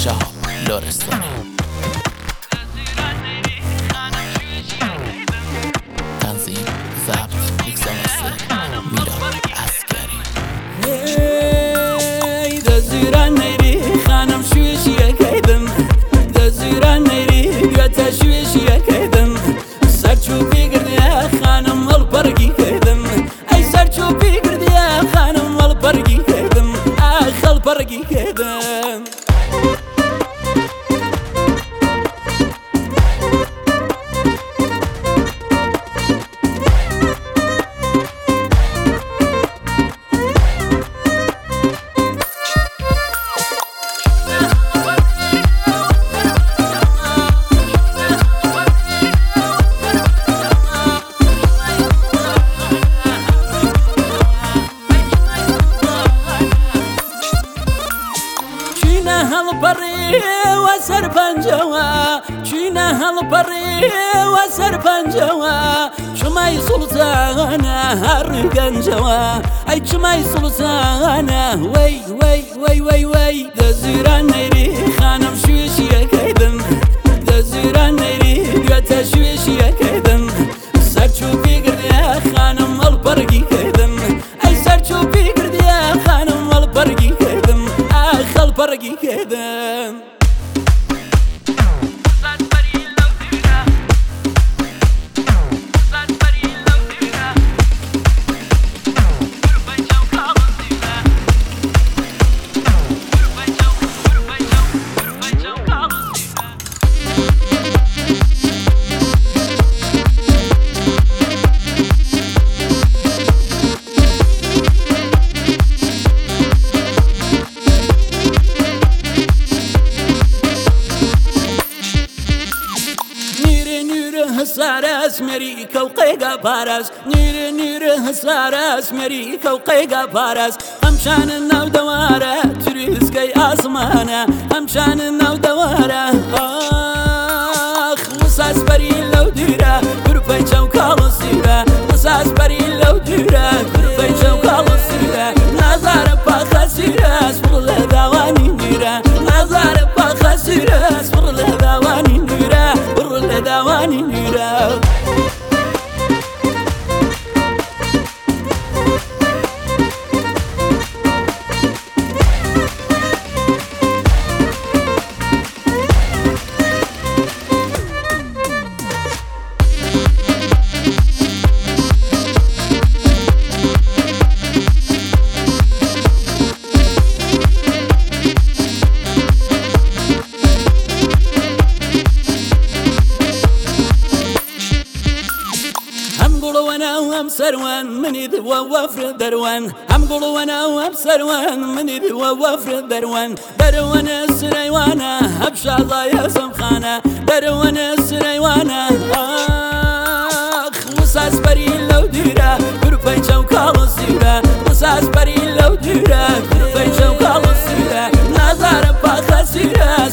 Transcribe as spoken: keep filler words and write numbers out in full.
شهاب لرستانی تنظیم ضبط میکس و مستر میلاد عسکری دزیران نیری خانم شویشیه کیدم دزیران نیری گوته شویشیه کیدم سرچوبی گردیه خانم البرگی کیدم ای سرچوبی گردیه خانم البرگی کیدم اخ البرگی کیدم هالبري وسر بنجوا چينا هالبري وسر بنجوا شماي سلطانا هرقنجوا اي شماي سلطانا وي وي وي وي وي دزيران نيري خانم شويشيا كيدم دزيران نيري قوتا شويشيا كيدم سرچوبي قردي يا خانم البرقي كيدم اي سرچوبي قردي يا خانم البرقي كيدم اخ البرقي كيدم هسارس مريكا وقيقا بارس نير نير هسارس مريكا وقيقا بارس همشان الناو دوارة تريسكي أسمانا همشان الناو دوارة آخ وساس بري لو ديرا كرفي شوكال السيرة وساس بري لو ديرا كرفي شوكال السيرة نظر باخا سيرة سفر لذواني نيرا نظر باخا سيرة سفر لذواني نيرا بر لذواني نيرا هم سروان مني ذو وفر دروان هم قولوا وانا وهم سروان مني ذو وفر دروان دروان السريوانا هبشاضا يا سمخانة دروان السريوانا اخ وساس بري لو ديرا كرفي شوكال السيرة وساس بري لو ديرا كرفي شوكال السيرة نظر باخا سيرة